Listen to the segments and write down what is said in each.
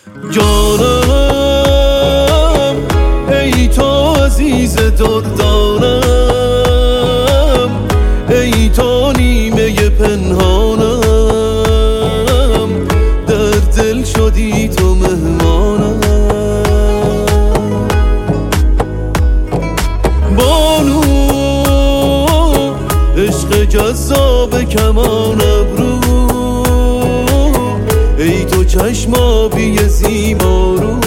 جانم ای تو عزیز دردانم، ای تو نیمه پنهانم، در دل شدی تو مهمانم. بانو عشق جذاب کمان ابرو، ای تو چشمابی زیبارو،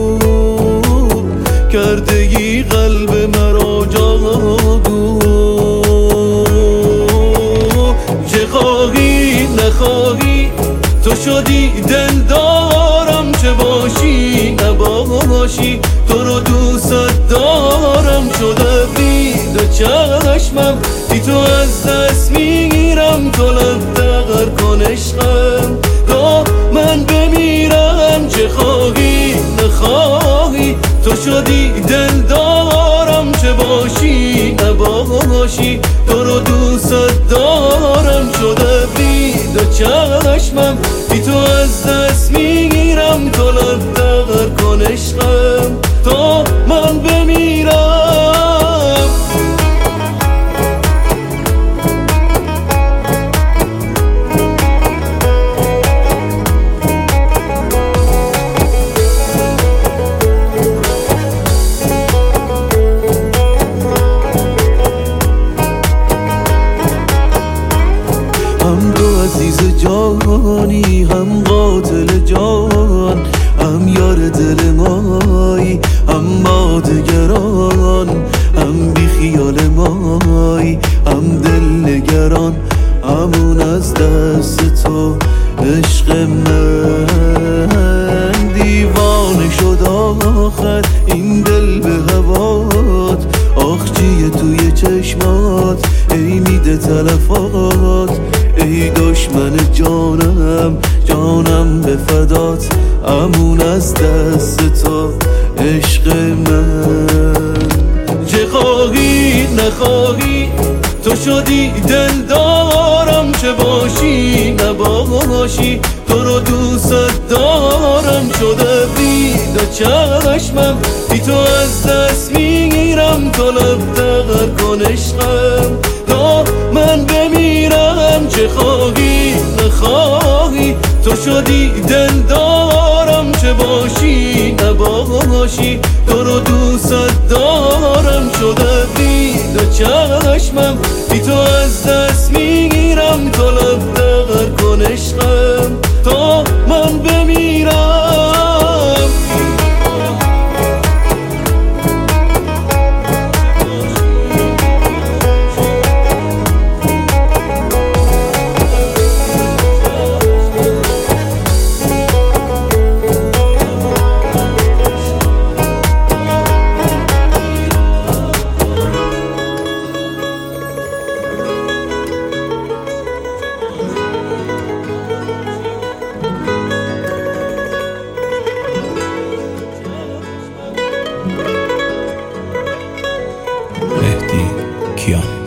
کردگی قلب مرا جادو. چه خواهی نخواهی تو شدی دلدارم، چه باشی نباشی تو رو دوست دارم. شده بید و چشمم بی تو از دست میگیرم، تو لب دقر کن عشقم تا من بمیرم. چه خواهی نخواهی تو شدی دلدارم، چه باشی نباشی تو رو دوست دارم. شده بید و چشمم بی تو از دست میگیرم، تو لب دقر کن عشقم تا من بمیرم. هم تو عزیز جانی، هم قاتل جان، هم یار دل مایی، هم ما دگران، هم بی خیال مایی، هم دل نگران. همون از دست تو عشق من دیوانه شد آخر این دل به هوات. آخ چیه توی چشمات ای میده تلفات، ای دشمن جانم جانم به فدات. امون از دست تو عشق من. چه خواهی نخواهی تو شدی دلدارم، چه باشی نباشی تو رو دوست دارم. شده بید و چشمم بی تو از دست میگیرم، تو لب دقر کن عشقم تا من بمیرم. چه خواهی نخواهی تو شدی دلدارم، چه باشی نباشی تو رو دوست دارم. شده بید و چشمم بی تو از دست میگیرم، تو لب دقر کن عشقم تا من بمیرم. مهدی کیان.